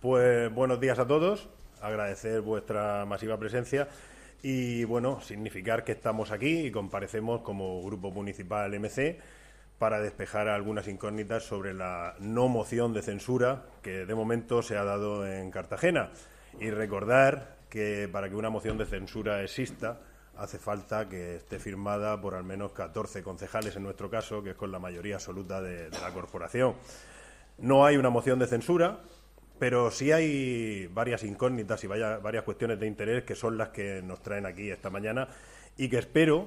Pues buenos días a todos, agradecer vuestra masiva presencia y, bueno, significar que estamos aquí y comparecemos como Grupo Municipal MC para despejar algunas incógnitas sobre la no moción de censura que de momento se ha dado en Cartagena. Y recordar que para que una moción de censura exista hace falta que esté firmada por al menos 14 concejales, en nuestro caso, que es con la mayoría absoluta de la corporación. No hay una moción de censura, pero sí hay varias incógnitas y varias cuestiones de interés que son las que nos traen aquí esta mañana y que espero,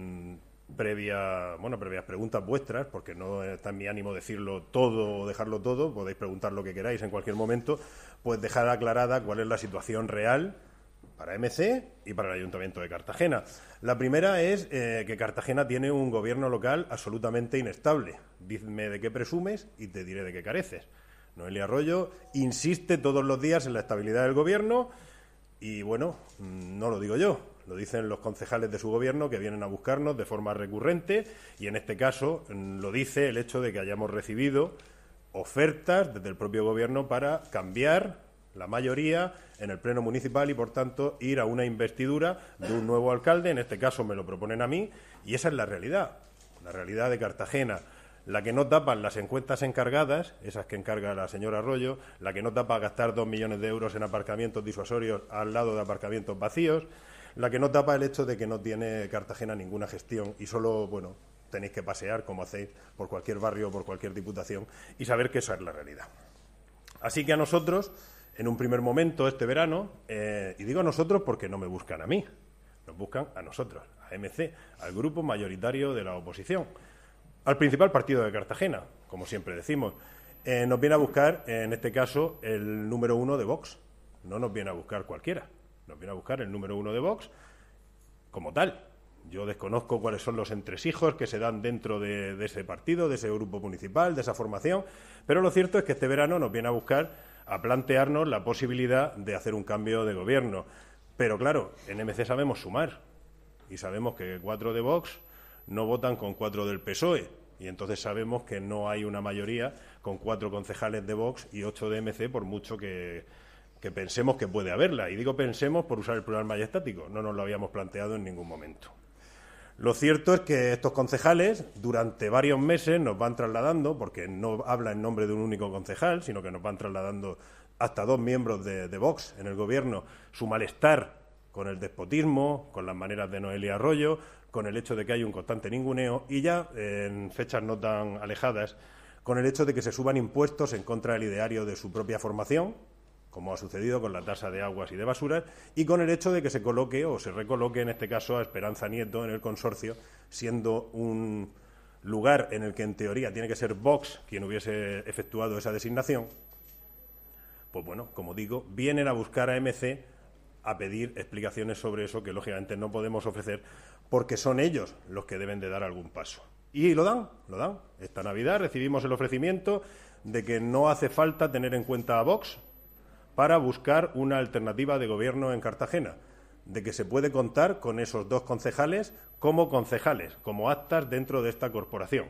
previas preguntas vuestras, porque no está en mi ánimo decirlo todo o dejarlo todo, podéis preguntar lo que queráis en cualquier momento, pues dejar aclarada cuál es la situación real para MC y para el Ayuntamiento de Cartagena. La primera es que Cartagena tiene un gobierno local absolutamente inestable. Dime de qué presumes y te diré de qué careces. Noelia Arroyo insiste todos los días en la estabilidad del gobierno y, bueno, no lo digo yo, lo dicen los concejales de su gobierno que vienen a buscarnos de forma recurrente y, en este caso, lo dice el hecho de que hayamos recibido ofertas desde el propio gobierno para cambiar la mayoría en el Pleno Municipal y, por tanto, ir a una investidura de un nuevo alcalde. En este caso me lo proponen a mí y esa es la realidad de Cartagena. La que no tapan las encuestas encargadas, esas que encarga la señora Arroyo, la que no tapa gastar 2 millones de euros en aparcamientos disuasorios al lado de aparcamientos vacíos, la que no tapa el hecho de que no tiene Cartagena ninguna gestión y solo, bueno, tenéis que pasear, como hacéis, por cualquier barrio o por cualquier diputación y saber que esa es la realidad. Así que a nosotros, en un primer momento este verano, y digo a nosotros porque no me buscan a mí, nos buscan a nosotros, a MC, al grupo mayoritario de la oposición, al principal partido de Cartagena, como siempre decimos. Nos viene a buscar, en este caso, el número 1 de Vox. No nos viene a buscar cualquiera. Nos viene a buscar el número 1 de Vox como tal. Yo desconozco cuáles son los entresijos que se dan dentro de ese partido, de ese grupo municipal, de esa formación, pero lo cierto es que este verano nos viene a buscar a plantearnos la posibilidad de hacer un cambio de gobierno. Pero, claro, en MC sabemos sumar y sabemos que 4 de Vox no votan con 4 del PSOE y entonces sabemos que no hay una mayoría con 4 concejales de Vox y 8 de MC, por mucho que pensemos que puede haberla. Y digo pensemos por usar el plural majestático, no nos lo habíamos planteado en ningún momento. Lo cierto es que estos concejales durante varios meses nos van trasladando, porque no habla en nombre de un único concejal, sino que nos van trasladando hasta 2 miembros de Vox en el Gobierno, su malestar con el despotismo, con las maneras de Noelia Arroyo, con el hecho de que hay un constante ninguneo y ya, en fechas no tan alejadas, con el hecho de que se suban impuestos en contra del ideario de su propia formación, como ha sucedido con la tasa de aguas y de basuras, y con el hecho de que se coloque o se recoloque, en este caso, a Esperanza Nieto en el consorcio, siendo un lugar en el que, en teoría, tiene que ser Vox quien hubiese efectuado esa designación. Pues bueno, como digo, vienen a buscar a MC a pedir explicaciones sobre eso que, lógicamente, no podemos ofrecer porque son ellos los que deben de dar algún paso. Y lo dan. Esta Navidad recibimos el ofrecimiento de que no hace falta tener en cuenta a Vox para buscar una alternativa de gobierno en Cartagena, de que se puede contar con esos 2 concejales, como actas dentro de esta corporación.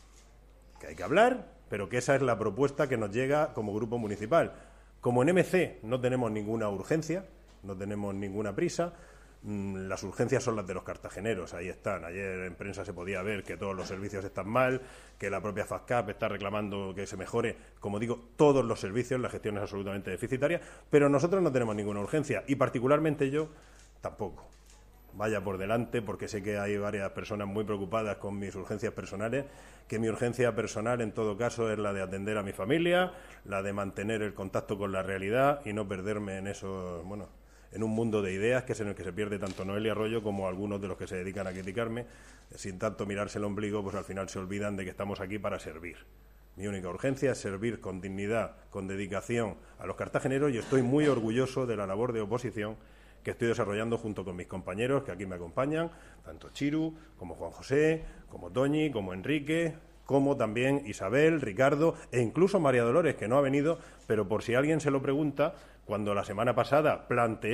Que hay que hablar, pero que esa es la propuesta que nos llega como grupo municipal. Como en MC no tenemos ninguna urgencia, no tenemos ninguna prisa, las urgencias son las de los cartageneros, ahí están. Ayer en prensa se podía ver que todos los servicios están mal, que la propia FASCAP está reclamando que se mejore, como digo, todos los servicios, la gestión es absolutamente deficitaria, pero nosotros no tenemos ninguna urgencia y particularmente yo tampoco. Vaya por delante, porque sé que hay varias personas muy preocupadas con mis urgencias personales, que mi urgencia personal en todo caso es la de atender a mi familia, la de mantener el contacto con la realidad y no perderme en esos, en un mundo de ideas que es en el que se pierde tanto Noelia Arroyo como algunos de los que se dedican a criticarme. Sin tanto mirarse el ombligo, pues al final se olvidan de que estamos aquí para servir. Mi única urgencia es servir con dignidad, con dedicación a los cartageneros y estoy muy orgulloso de la labor de oposición que estoy desarrollando junto con mis compañeros que aquí me acompañan, tanto Chiru como Juan José, como Toñi, como Enrique, como también Isabel, Ricardo e incluso María Dolores, que no ha venido, pero por si alguien se lo pregunta, cuando la semana pasada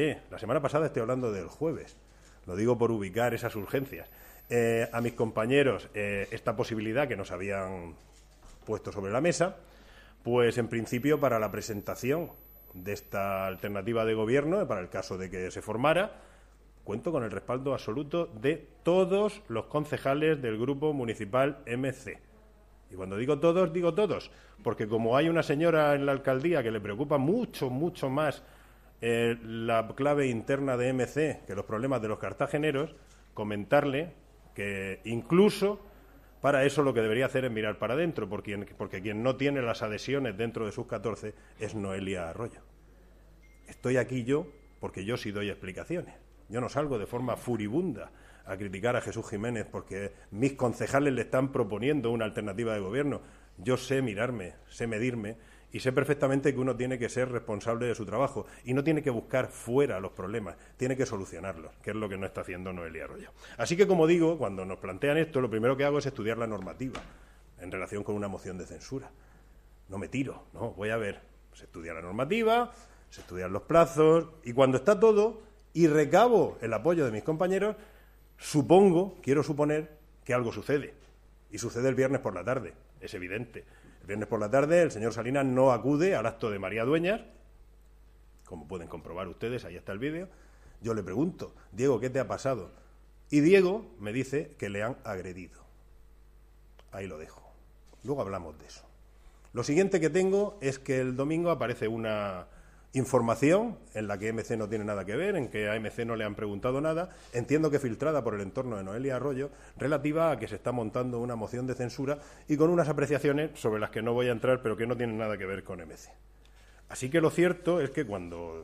estoy hablando del jueves, lo digo por ubicar esas urgencias, a mis compañeros esta posibilidad que nos habían puesto sobre la mesa, pues en principio para la presentación de esta alternativa de gobierno, para el caso de que se formara, cuento con el respaldo absoluto de todos los concejales del Grupo Municipal MC. Y cuando digo todos, porque como hay una señora en la alcaldía que le preocupa mucho más la clave interna de MC que los problemas de los cartageneros, comentarle que incluso para eso lo que debería hacer es mirar para adentro, porque quien no tiene las adhesiones dentro de sus 14 es Noelia Arroyo. Estoy aquí yo porque yo sí doy explicaciones. Yo no salgo de forma furibunda a criticar a Jesús Jiménez porque mis concejales le están proponiendo una alternativa de gobierno. Yo sé mirarme, sé medirme y sé perfectamente que uno tiene que ser responsable de su trabajo y no tiene que buscar fuera los problemas, tiene que solucionarlos, que es lo que no está haciendo Noelia Arroyo. Así que, como digo, cuando nos plantean esto, lo primero que hago es estudiar la normativa en relación con una moción de censura. No me tiro, no, voy a ver, se estudia la normativa, se estudian los plazos y cuando está todo y recabo el apoyo de mis compañeros, quiero suponer que algo sucede. Y sucede el viernes por la tarde, es evidente. El viernes por la tarde el señor Salinas no acude al acto de María Dueñas, como pueden comprobar ustedes, ahí está el vídeo. Yo le pregunto, Diego, ¿qué te ha pasado? Y Diego me dice que le han agredido. Ahí lo dejo. Luego hablamos de eso. Lo siguiente que tengo es que el domingo aparece una información en la que MC no tiene nada que ver, en que a MC no le han preguntado nada, entiendo que filtrada por el entorno de Noelia Arroyo, relativa a que se está montando una moción de censura y con unas apreciaciones sobre las que no voy a entrar, pero que no tienen nada que ver con MC. Así que lo cierto es que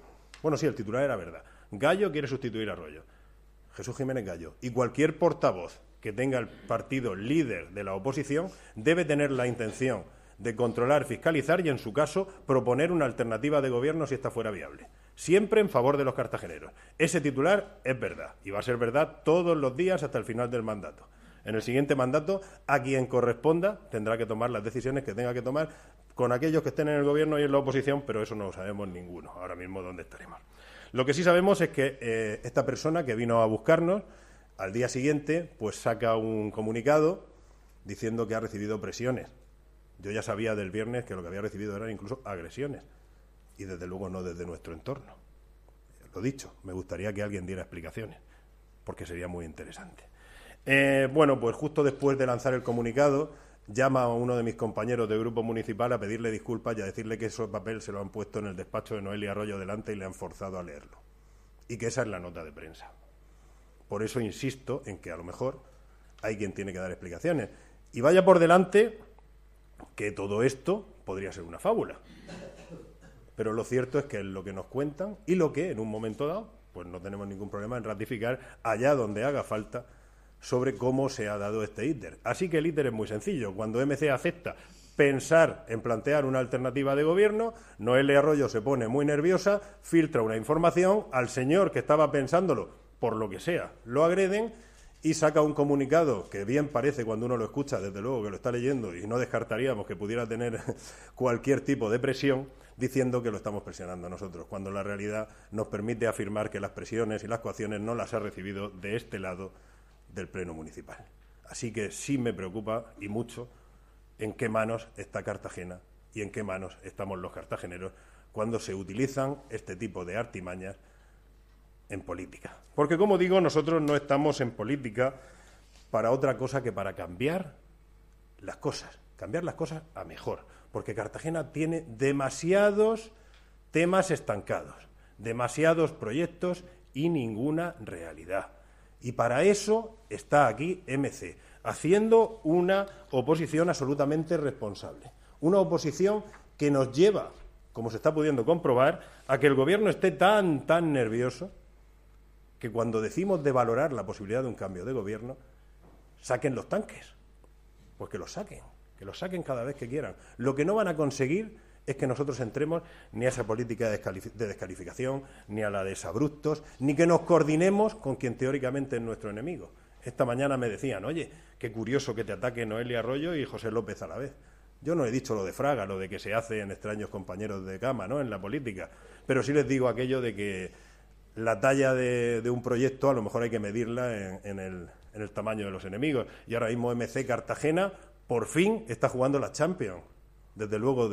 el titular era verdad. Gallo quiere sustituir a Arroyo. Jesús Jiménez Gallo. Y cualquier portavoz que tenga el partido líder de la oposición debe tener la intención de controlar, fiscalizar y, en su caso, proponer una alternativa de gobierno si esta fuera viable. Siempre en favor de los cartageneros. Ese titular es verdad y va a ser verdad todos los días hasta el final del mandato. En el siguiente mandato, a quien corresponda tendrá que tomar las decisiones que tenga que tomar con aquellos que estén en el gobierno y en la oposición, pero eso no lo sabemos ninguno, ahora mismo dónde estaremos. Lo que sí sabemos es que esta persona que vino a buscarnos, al día siguiente, pues saca un comunicado diciendo que ha recibido presiones. Yo ya sabía del viernes que lo que había recibido eran incluso agresiones, y desde luego no desde nuestro entorno. Lo dicho, me gustaría que alguien diera explicaciones, porque sería muy interesante. Pues justo después de lanzar el comunicado, llama a uno de mis compañeros de grupo municipal a pedirle disculpas y a decirle que ese papel se lo han puesto en el despacho de Noelia Arroyo delante y le han forzado a leerlo. Y que esa es la nota de prensa. Por eso insisto en que a lo mejor hay quien tiene que dar explicaciones. Y vaya por delante que todo esto podría ser una fábula. Pero lo cierto es que es lo que nos cuentan y lo que, en un momento dado, pues no tenemos ningún problema en ratificar allá donde haga falta sobre cómo se ha dado este íter. Así que el íter es muy sencillo. Cuando MC acepta pensar en plantear una alternativa de gobierno, Noelia Arroyo se pone muy nerviosa, filtra una información, al señor que estaba pensándolo, por lo que sea, lo agreden y saca un comunicado que bien parece cuando uno lo escucha, desde luego que lo está leyendo y no descartaríamos que pudiera tener cualquier tipo de presión, diciendo que lo estamos presionando nosotros, cuando la realidad nos permite afirmar que las presiones y las coacciones no las ha recibido de este lado del Pleno Municipal. Así que sí me preocupa, y mucho, en qué manos está Cartagena y en qué manos estamos los cartageneros cuando se utilizan este tipo de artimañas en política. Porque, como digo, nosotros no estamos en política para otra cosa que para cambiar las cosas a mejor. Porque Cartagena tiene demasiados temas estancados, demasiados proyectos y ninguna realidad. Y para eso está aquí MC, haciendo una oposición absolutamente responsable. Una oposición que nos lleva, como se está pudiendo comprobar, a que el Gobierno esté tan nervioso que cuando decimos de valorar la posibilidad de un cambio de gobierno, saquen los tanques. Pues que los saquen cada vez que quieran. Lo que no van a conseguir es que nosotros entremos ni a esa política de descalificación, ni a la de desabruptos, ni que nos coordinemos con quien teóricamente es nuestro enemigo. Esta mañana me decían, oye, qué curioso que te ataque Noelia Arroyo y José López a la vez. Yo no he dicho lo de Fraga, lo de que se hace en extraños compañeros de cama, ¿no?, en la política, pero sí les digo aquello de que la talla de un proyecto a lo mejor hay que medirla en el tamaño de los enemigos. Y ahora mismo MC Cartagena por fin está jugando la Champions. Desde luego de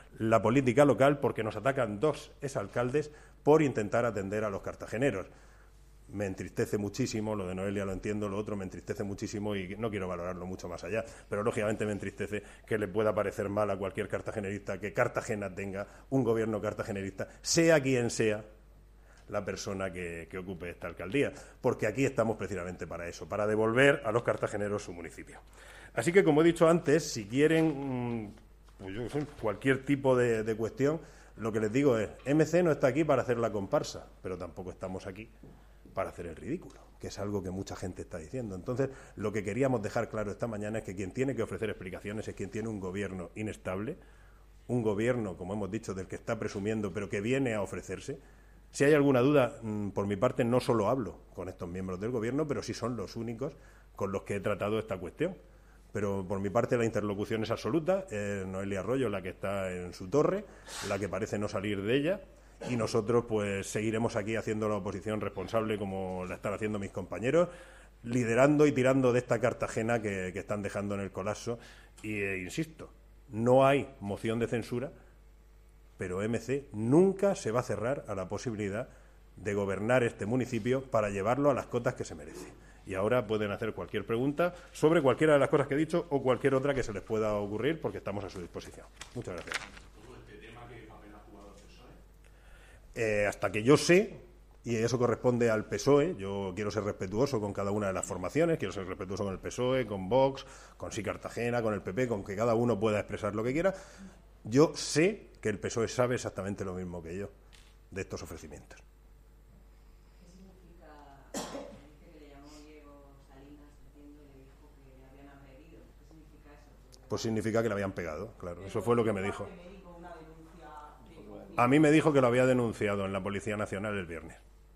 la política local porque nos atacan 2 exalcaldes por intentar atender a los cartageneros. Me entristece muchísimo, lo de Noelia lo entiendo, lo otro me entristece muchísimo y no quiero valorarlo mucho más allá, pero lógicamente me entristece que le pueda parecer mal a cualquier cartagenerista que Cartagena tenga un gobierno cartagenerista, sea quien sea la persona que ocupe esta alcaldía, porque aquí estamos precisamente para eso, para devolver a los cartageneros su municipio. Así que, como he dicho antes, si quieren pues yo sé, cualquier tipo de cuestión, lo que les digo es, MC no está aquí para hacer la comparsa, pero tampoco estamos aquí para hacer el ridículo, que es algo que mucha gente está diciendo. Entonces, lo que queríamos dejar claro esta mañana es que quien tiene que ofrecer explicaciones es quien tiene un gobierno inestable, un gobierno, como hemos dicho, del que está presumiendo, pero que viene a ofrecerse. Si hay alguna duda, por mi parte, no solo hablo con estos miembros del Gobierno, pero sí son los únicos con los que he tratado esta cuestión. Pero por mi parte la interlocución es absoluta, Noelia Arroyo la que está en su torre, la que parece no salir de ella, y nosotros pues seguiremos aquí haciendo la oposición responsable como la están haciendo mis compañeros, liderando y tirando de esta Cartagena que están dejando en el colapso. Y insisto, no hay moción de censura, pero MC nunca se va a cerrar a la posibilidad de gobernar este municipio para llevarlo a las cotas que se merece. Y ahora pueden hacer cualquier pregunta sobre cualquiera de las cosas que he dicho o cualquier otra que se les pueda ocurrir, porque estamos a su disposición. Muchas gracias. Hasta que yo sé, y eso corresponde al PSOE, yo quiero ser respetuoso con cada una de las formaciones, quiero ser respetuoso con el PSOE, con Vox, con Sí Cartagena, con el PP, con que cada uno pueda expresar lo que quiera. Yo sé que el PSOE sabe exactamente lo mismo que yo de estos ofrecimientos. ¿Qué significa? Dice que le llamó Diego Salinas diciendo y le dijo que le habían agredido. ¿Qué significa eso? Pues significa que le habían pegado, claro. Eso fue lo que me dijo. A mí me dijo que lo había denunciado en la Policía Nacional el viernes.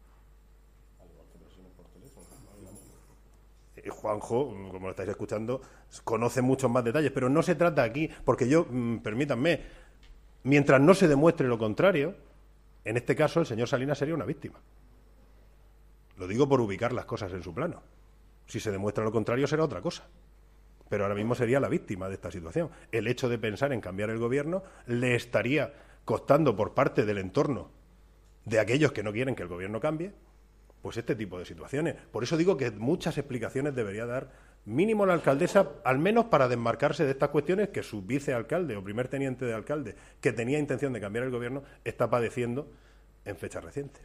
Juanjo, como lo estáis escuchando, conoce muchos más detalles, pero no se trata aquí, porque yo, permítanme, mientras no se demuestre lo contrario, en este caso el señor Salinas sería una víctima. Lo digo por ubicar las cosas en su plano. Si se demuestra lo contrario será otra cosa. Pero ahora mismo sería la víctima de esta situación. El hecho de pensar en cambiar el gobierno le estaría costando por parte del entorno de aquellos que no quieren que el gobierno cambie, pues este tipo de situaciones. Por eso digo que muchas explicaciones debería dar mínimo la alcaldesa, al menos para desmarcarse de estas cuestiones que su vicealcalde o primer teniente de alcalde, que tenía intención de cambiar el gobierno, está padeciendo en fecha reciente.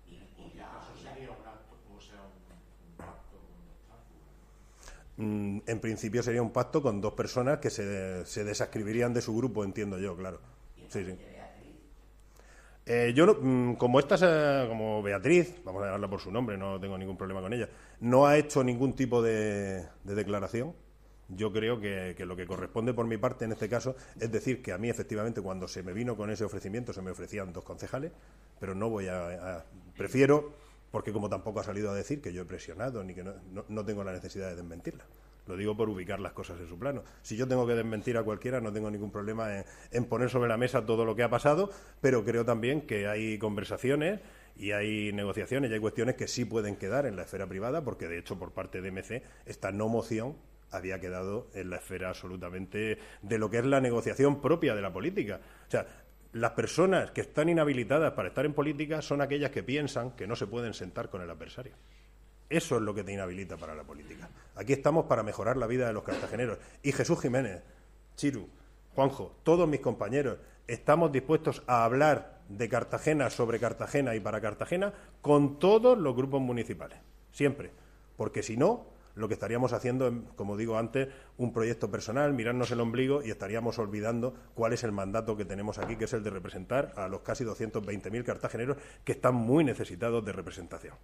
En principio sería un pacto con 2 personas que se desascribirían de su grupo, entiendo yo, claro. Sí, sí. Yo, no, como Beatriz, vamos a llamarla por su nombre, no tengo ningún problema con ella, no ha hecho ningún tipo de declaración. Yo creo que lo que corresponde por mi parte en este caso es decir que a mí efectivamente cuando se me vino con ese ofrecimiento se me ofrecían 2 concejales, pero no voy prefiero, porque como tampoco ha salido a decir que yo he presionado ni que no tengo la necesidad de desmentirla. Lo digo por ubicar las cosas en su plano. Si yo tengo que desmentir a cualquiera, no tengo ningún problema en poner sobre la mesa todo lo que ha pasado, pero creo también que hay conversaciones y hay negociaciones y hay cuestiones que sí pueden quedar en la esfera privada, porque de hecho por parte de MC esta no moción había quedado en la esfera absolutamente de lo que es la negociación propia de la política. O sea, las personas que están inhabilitadas para estar en política son aquellas que piensan que no se pueden sentar con el adversario. Eso es lo que te inhabilita para la política. Aquí estamos para mejorar la vida de los cartageneros. Y Jesús Jiménez, Chiru, Juanjo, todos mis compañeros, estamos dispuestos a hablar de Cartagena, sobre Cartagena y para Cartagena con todos los grupos municipales. Siempre. Porque si no, lo que estaríamos haciendo es, como digo antes, un proyecto personal, mirarnos el ombligo y estaríamos olvidando cuál es el mandato que tenemos aquí, que es el de representar a los casi 220.000 cartageneros que están muy necesitados de representación.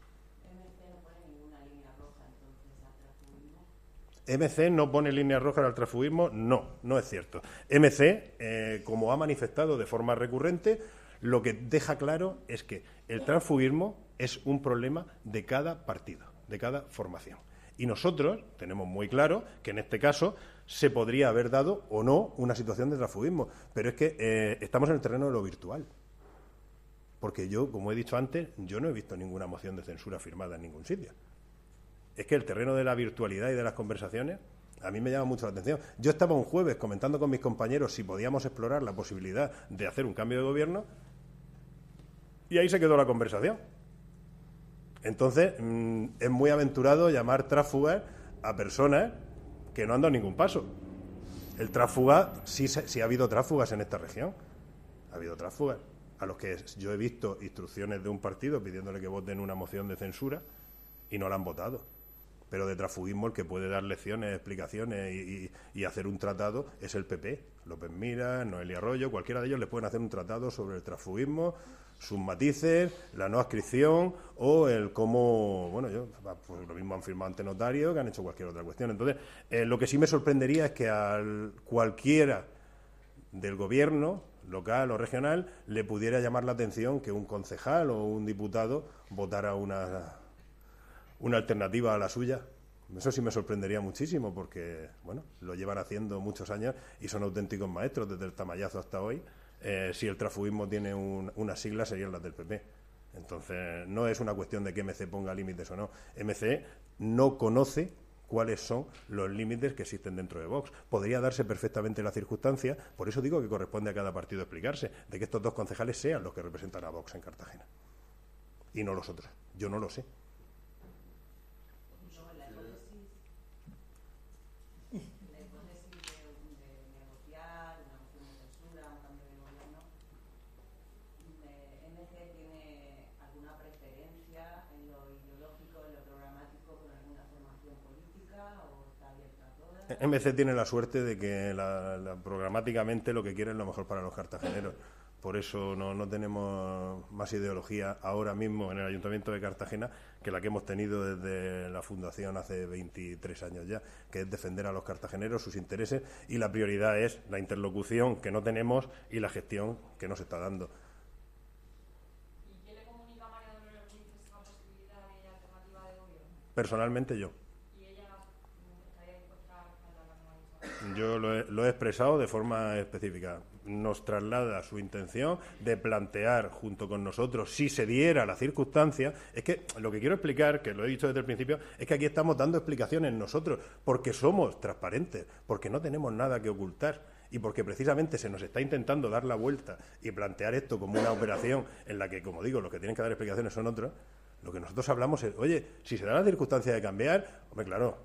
¿MC no pone líneas rojas al transfugismo? No, no es cierto. MC, como ha manifestado de forma recurrente, lo que deja claro es que el transfugismo es un problema de cada partido, de cada formación. Y nosotros tenemos muy claro que en este caso se podría haber dado o no una situación de transfugismo, pero es que estamos en el terreno de lo virtual. Porque yo, como he dicho antes, yo no he visto ninguna moción de censura firmada en ningún sitio. Es que el terreno de la virtualidad y de las conversaciones A mí me llama mucho la atención. Yo estaba un jueves comentando con mis compañeros si podíamos explorar la posibilidad de hacer un cambio de gobierno y ahí se quedó la conversación. Entonces, es muy aventurado llamar tránsfugas a personas que no han dado ningún paso. El tránsfuga, sí ha habido tránsfugas en esta región. Ha habido tránsfugas a los que yo he visto instrucciones de un partido pidiéndole que voten una moción de censura y no la han votado. Pero de transfugismo el que puede dar lecciones, explicaciones y hacer un tratado es el PP. López Miras, Noelia Arroyo, cualquiera de ellos les pueden hacer un tratado sobre el transfugismo, sus matices, la no adscripción o el cómo, bueno, pues lo mismo han firmado ante notario que han hecho cualquier otra cuestión. Entonces, lo que sí me sorprendería es que a cualquiera del gobierno local o regional le pudiera llamar la atención que un concejal o un diputado votara una alternativa a la suya. Eso sí me sorprendería muchísimo porque, bueno, lo llevan haciendo muchos años y son auténticos maestros desde el Tamayazo hasta hoy. Si el transfugismo tiene unas siglas serían las del PP. Entonces, no es una cuestión de que MC ponga límites o no. MC no conoce cuáles son los límites que existen dentro de Vox. Podría darse perfectamente la circunstancia, por eso digo que corresponde a cada partido explicarse, de que estos dos concejales sean los que representan a Vox en Cartagena y no los otros. Yo no lo sé. MC tiene la suerte de que programáticamente lo que quiere es lo mejor para los cartageneros. Por eso no tenemos más ideología ahora mismo en el Ayuntamiento de Cartagena que la que hemos tenido desde la fundación hace 23 años ya, que es defender a los cartageneros, sus intereses, y la prioridad es la interlocución que no tenemos y la gestión que no se está dando. ¿Y quién le comunica a María Dolores Ruiz esta posibilidad de alternativa de gobierno? Personalmente yo. Yo lo he expresado de forma específica. Nos traslada su intención de plantear junto con nosotros, si se diera la circunstancia. Es que lo que quiero explicar, que lo he dicho desde el principio, es que aquí estamos dando explicaciones nosotros, porque somos transparentes, porque no tenemos nada que ocultar y porque precisamente se nos está intentando dar la vuelta y plantear esto como una operación en la que, como digo, los que tienen que dar explicaciones son otros. Lo que nosotros hablamos es, oye, si se da la circunstancia de cambiar, hombre, claro,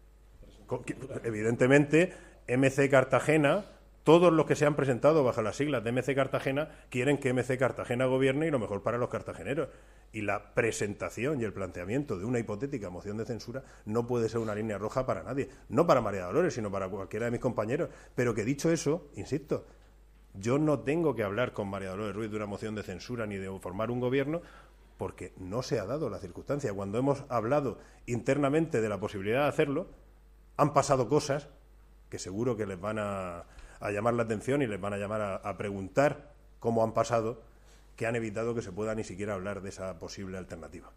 evidentemente MC Cartagena, todos los que se han presentado bajo las siglas de MC Cartagena quieren que MC Cartagena gobierne y lo mejor para los cartageneros. Y la presentación y el planteamiento de una hipotética moción de censura no puede ser una línea roja para nadie, no para María Dolores, sino para cualquiera de mis compañeros. Pero que dicho eso, insisto, yo no tengo que hablar con María Dolores Ruiz de una moción de censura ni de formar un gobierno, porque no se ha dado la circunstancia. Cuando hemos hablado internamente de la posibilidad de hacerlo, han pasado cosas que seguro que les van a llamar la atención y les van a llamar a preguntar cómo han pasado, que han evitado que se pueda ni siquiera hablar de esa posible alternativa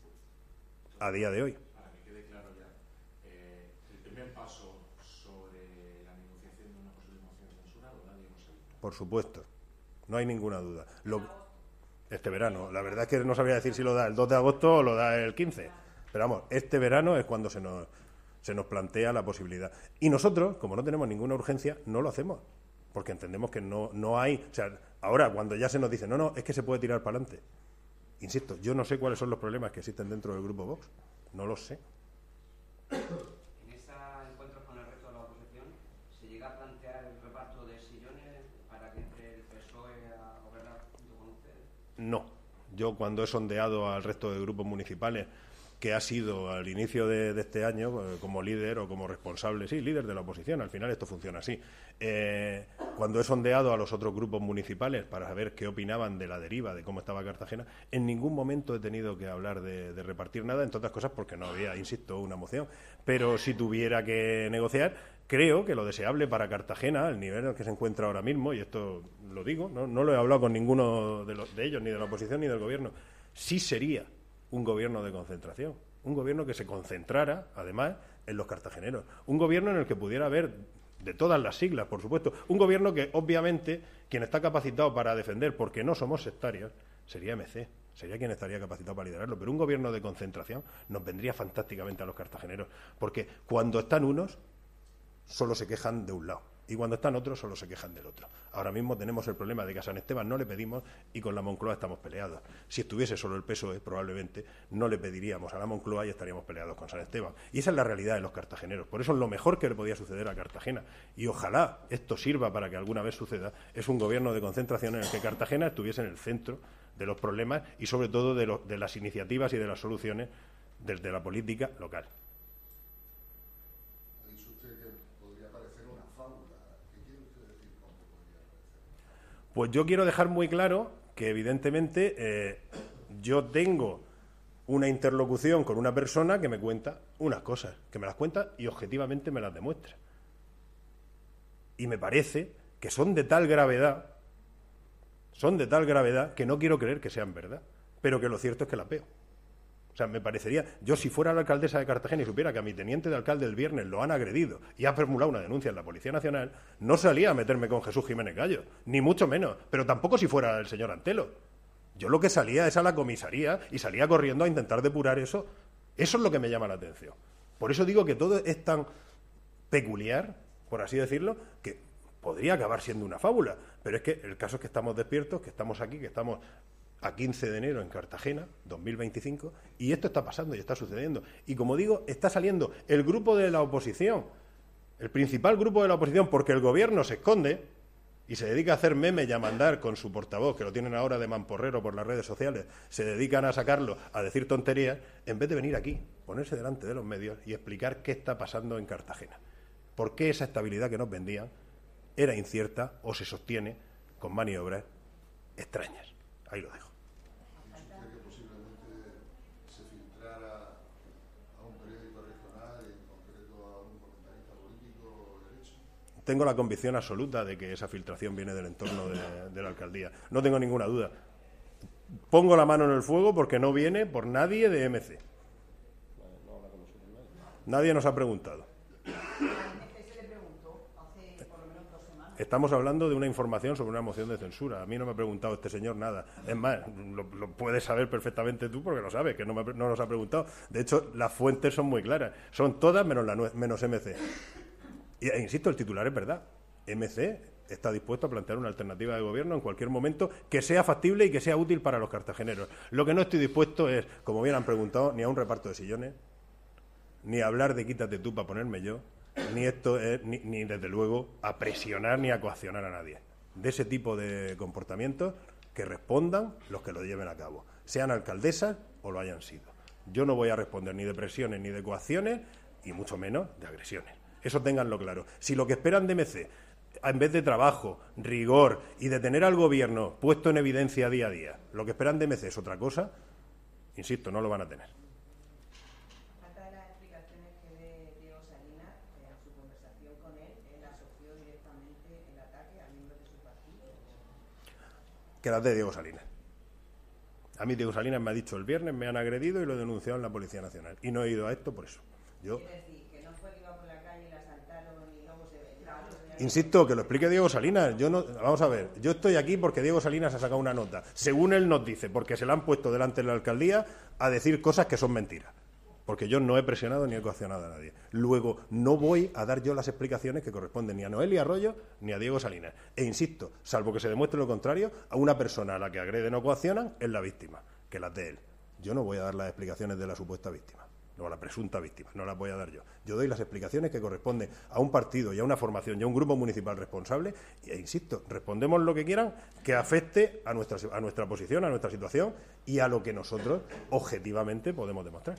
a día de hoy. Para que quede claro ya, el primer paso sobre la negociación de una posible moción de censura lo da Diego Salina. Por supuesto, no hay ninguna duda. Este verano, la verdad es que no sabría decir si lo da el 2 de agosto o lo da el 15, pero vamos, este verano es cuando se nos plantea la posibilidad. Y nosotros, como no tenemos ninguna urgencia, no lo hacemos, porque entendemos que no hay... O sea, ahora, cuando ya se nos dice, no, es que se puede tirar para adelante. Insisto, yo no sé cuáles son los problemas que existen dentro del Grupo Vox. No los sé. En ese encuentro con el resto de la oposición, ¿se llega a plantear el reparto de sillones para que entre el PSOE a gobernar junto con ustedes? No. Yo, cuando he sondeado al resto de grupos municipales, que ha sido al inicio de este año como líder o como responsable, sí, líder de la oposición, al final esto funciona así. Cuando he sondeado a los otros grupos municipales para saber qué opinaban de la deriva, de cómo estaba Cartagena, en ningún momento he tenido que hablar de repartir nada, entre otras cosas porque no había, insisto, una moción. Pero si tuviera que negociar, creo que lo deseable para Cartagena, al nivel en el que se encuentra ahora mismo, y esto lo digo, no lo he hablado con ninguno de ellos, ni de la oposición ni del gobierno, sí sería un gobierno de concentración, un gobierno que se concentrara, además, en los cartageneros, un gobierno en el que pudiera haber de todas las siglas, por supuesto, un gobierno que, obviamente, quien está capacitado para defender, porque no somos sectarios, sería MC, sería quien estaría capacitado para liderarlo, pero un gobierno de concentración nos vendría fantásticamente a los cartageneros, porque cuando están unos, solo se quejan de un lado. Y cuando están otros, solo se quejan del otro. Ahora mismo tenemos el problema de que a San Esteban no le pedimos y con la Moncloa estamos peleados. Si estuviese solo el PSOE, probablemente no le pediríamos a la Moncloa y estaríamos peleados con San Esteban. Y esa es la realidad de los cartageneros. Por eso es lo mejor que le podía suceder a Cartagena. Y ojalá esto sirva para que alguna vez suceda. Es un gobierno de concentración en el que Cartagena estuviese en el centro de los problemas y sobre todo de las iniciativas y de las soluciones desde la política local. Pues yo quiero dejar muy claro que, evidentemente, yo tengo una interlocución con una persona que me cuenta unas cosas, que me las cuenta y objetivamente me las demuestra. Y me parece que son de tal gravedad que no quiero creer que sean verdad, pero que lo cierto es que las veo. O sea, me parecería, yo si fuera la alcaldesa de Cartagena y supiera que a mi teniente de alcalde el viernes lo han agredido y ha formulado una denuncia en la Policía Nacional, no salía a meterme con Jesús Jiménez Gallo, ni mucho menos, pero tampoco si fuera el señor Antelo. Yo lo que salía es a la comisaría y salía corriendo a intentar depurar eso. Eso es lo que me llama la atención. Por eso digo que todo es tan peculiar, por así decirlo, que podría acabar siendo una fábula. Pero es que el caso es que estamos despiertos, que estamos aquí, que estamos a 15 de enero en Cartagena, 2025, y esto está pasando y está sucediendo. Y como digo, está saliendo el grupo de la oposición, el principal grupo de la oposición, porque el gobierno se esconde y se dedica a hacer memes y a mandar con su portavoz, que lo tienen ahora de mamporrero por las redes sociales, se dedican a sacarlo, a decir tonterías, en vez de venir aquí, ponerse delante de los medios y explicar qué está pasando en Cartagena. ¿Por qué esa estabilidad que nos vendían era incierta o se sostiene con maniobras extrañas? Ahí lo dejo. ¿Cree que posiblemente se filtrara a un periódico regional, en concreto a un comentarista político derecho? Tengo la convicción absoluta de que esa filtración viene del entorno de la alcaldía. No tengo ninguna duda. Pongo la mano en el fuego porque no viene por nadie de MC. Nadie nos ha preguntado. Estamos hablando de una información sobre una moción de censura. A mí no me ha preguntado este señor nada. Es más, lo puedes saber perfectamente tú porque lo sabes, que no nos ha preguntado. De hecho, las fuentes son muy claras. Son todas menos MC. E insisto, el titular es verdad. MC está dispuesto a plantear una alternativa de gobierno en cualquier momento que sea factible y que sea útil para los cartageneros. Lo que no estoy dispuesto es, como bien han preguntado, ni a un reparto de sillones, ni a hablar de quítate tú para ponerme yo, ni esto es, ni desde luego a presionar ni a coaccionar a nadie. De ese tipo de comportamientos que respondan los que lo lleven a cabo, sean alcaldesas o lo hayan sido. Yo no voy a responder ni de presiones ni de coacciones y mucho menos de agresiones. Eso ténganlo claro. Si lo que esperan de MC, en vez de trabajo, rigor y de tener al gobierno puesto en evidencia día a día, lo que esperan de MC es otra cosa, insisto, no lo van a tener. Que las de Diego Salinas. A mí Diego Salinas me ha dicho el viernes, me han agredido y lo he denunciado en la Policía Nacional. Y no he ido a esto por eso. Yo insisto, que lo explique Diego Salinas. Yo no, vamos a ver, yo estoy aquí porque Diego Salinas ha sacado una nota, según él nos dice, porque se la han puesto delante de la alcaldía a decir cosas que son mentiras. Porque yo no he presionado ni he coaccionado a nadie. Luego, no voy a dar yo las explicaciones que corresponden ni a Noelia Arroyo ni a Diego Salinas. E insisto, salvo que se demuestre lo contrario, a una persona a la que agreden o coaccionan es la víctima, que las de él. Yo no voy a dar las explicaciones de la supuesta víctima, no a la presunta víctima, no las voy a dar yo. Yo doy las explicaciones que corresponden a un partido y a una formación y a un grupo municipal responsable e insisto, respondemos lo que quieran que afecte a nuestra posición, a nuestra situación y a lo que nosotros objetivamente podemos demostrar.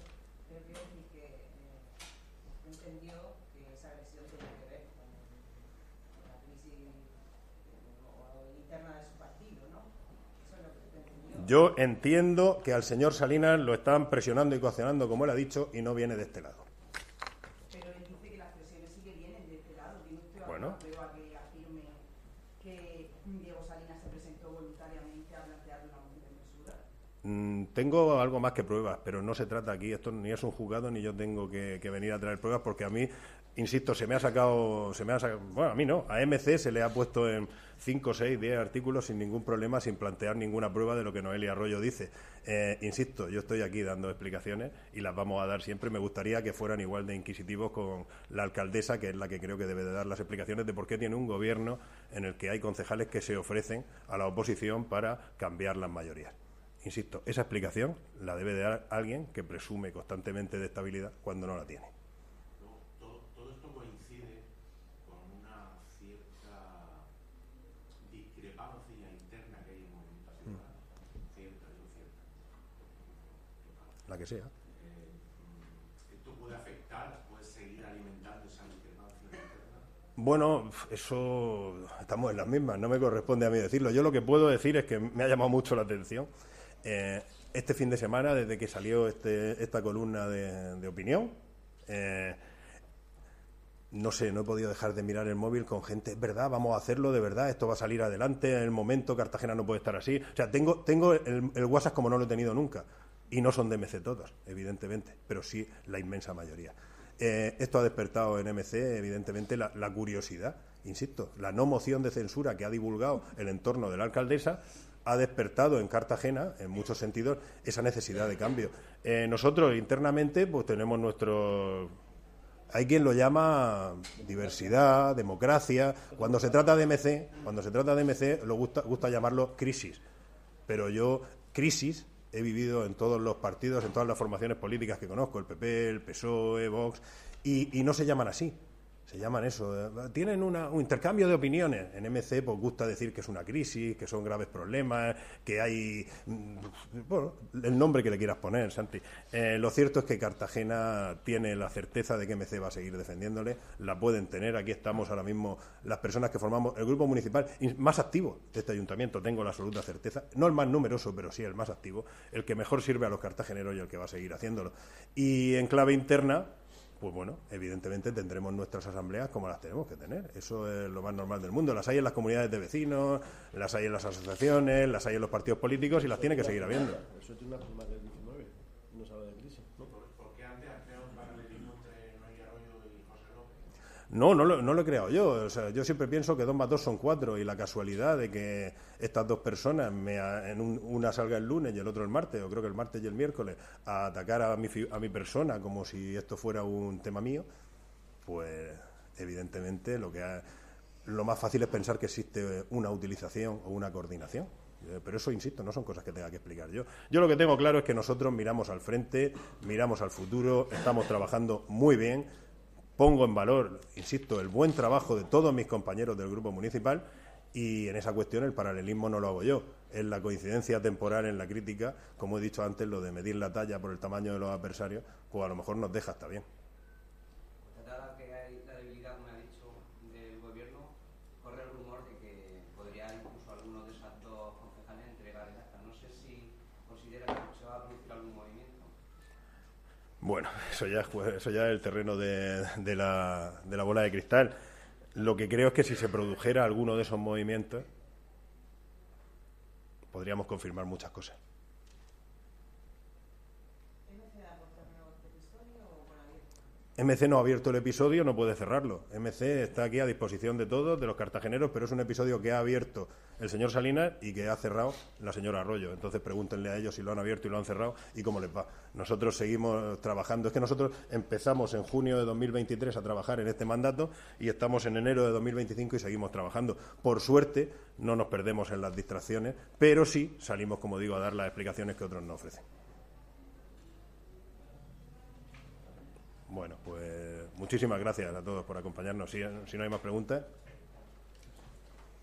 Yo entiendo que al señor Salinas lo están presionando y coaccionando, como él ha dicho, y no viene de este lado. Pero él dice que las presiones sí que vienen de este lado. ¿Tiene usted bueno. alguna prueba que afirme que Diego Salinas se presentó voluntariamente a plantear una moción de censura? Tengo algo más que pruebas, pero no se trata aquí. Esto ni es un juzgado ni yo tengo que venir a traer pruebas porque a mí, insisto, se me ha sacado, bueno, a mí no, a MC se le ha puesto en 5, 6, 10 artículos sin ningún problema, sin plantear ninguna prueba de lo que Noelia Arroyo dice. Insisto, yo estoy aquí dando explicaciones y las vamos a dar siempre. Me gustaría que fueran igual de inquisitivos con la alcaldesa, que es la que creo que debe de dar las explicaciones de por qué tiene un gobierno en el que hay concejales que se ofrecen a la oposición para cambiar las mayorías. Insisto, esa explicación la debe de dar alguien que presume constantemente de estabilidad cuando no la tiene. Todo esto coincide con una cierta discrepancia interna que hay en Movimiento Ciudadano. Cierta. La que sea. ¿Esto puede afectar, puede seguir alimentando esa discrepancia interna? Bueno, eso estamos en las mismas, no me corresponde a mí decirlo. Yo lo que puedo decir es que me ha llamado mucho la atención este fin de semana, desde que salió esta columna de opinión. No sé, no he podido dejar de mirar el móvil con gente, es verdad, vamos a hacerlo, de verdad, esto va a salir adelante, en el momento, Cartagena no puede estar así. O sea, tengo el WhatsApp como no lo he tenido nunca. Y no son de MC todas, evidentemente, pero sí la inmensa mayoría. Esto ha despertado en MC, evidentemente, la curiosidad, insisto, la no moción de censura que ha divulgado el entorno de la alcaldesa ha despertado en Cartagena, en muchos sentidos, esa necesidad de cambio. Nosotros internamente pues tenemos nuestro... Hay quien lo llama diversidad, democracia. Cuando se trata de MC, lo gusta llamarlo crisis. Pero yo, crisis, he vivido en todos los partidos, en todas las formaciones políticas que conozco, el PP, el PSOE, Vox, y no se llaman así. Se llaman eso. Tienen un intercambio de opiniones. En MC pues gusta decir que es una crisis, que son graves problemas, que hay... Bueno, el nombre que le quieras poner, Santi. Lo cierto es que Cartagena tiene la certeza de que MC va a seguir defendiéndole. La pueden tener. Aquí estamos ahora mismo las personas que formamos el grupo municipal más activo de este ayuntamiento. Tengo la absoluta certeza. No el más numeroso, pero sí el más activo. El que mejor sirve a los cartageneros y el que va a seguir haciéndolo. Y en clave interna... Pues bueno, evidentemente tendremos nuestras asambleas como las tenemos que tener. Eso es lo más normal del mundo. Las hay en las comunidades de vecinos, las hay en las asociaciones, las hay en los partidos políticos y las tiene que seguir habiendo. Eso tiene una firma del 19, no se habla de crisis, ¿no? ¿Por qué antes has creado un paralelismo entre Noelia Arroyo y José López? No lo he creado yo. O sea, yo siempre pienso que 2 más 2 son 4 y la casualidad de que estas dos personas, una salga el lunes y el otro el martes, o creo que el martes y el miércoles, a atacar a mi persona como si esto fuera un tema mío, pues evidentemente lo más fácil es pensar que existe una utilización o una coordinación. Pero eso, insisto, no son cosas que tenga que explicar yo. Yo lo que tengo claro es que nosotros miramos al frente, miramos al futuro, estamos trabajando muy bien. Pongo en valor, insisto, el buen trabajo de todos mis compañeros del grupo municipal y en esa cuestión el paralelismo no lo hago yo. Es la coincidencia temporal en la crítica, como he dicho antes, lo de medir la talla por el tamaño de los adversarios, pues a lo mejor nos deja hasta bien. Dada que hay la debilidad, como ha dicho, del gobierno, corre el rumor de que podría incluso alguno de esos dos concejales entregar el acta. No sé si considera que se va a producir algún movimiento. Bueno, eso ya es el terreno de la bola de cristal. Lo que creo es que si se produjera alguno de esos movimientos, podríamos confirmar muchas cosas. MC no ha abierto el episodio, no puede cerrarlo. MC está aquí a disposición de todos, de los cartageneros, pero es un episodio que ha abierto el señor Salinas y que ha cerrado la señora Arroyo. Entonces pregúntenle a ellos si lo han abierto y lo han cerrado y cómo les va. Nosotros seguimos trabajando. Es que nosotros empezamos en junio de 2023 a trabajar en este mandato y estamos en enero de 2025 y seguimos trabajando. Por suerte no nos perdemos en las distracciones, pero sí salimos, como digo, a dar las explicaciones que otros no ofrecen. Bueno, pues muchísimas gracias a todos por acompañarnos. Si no hay más preguntas.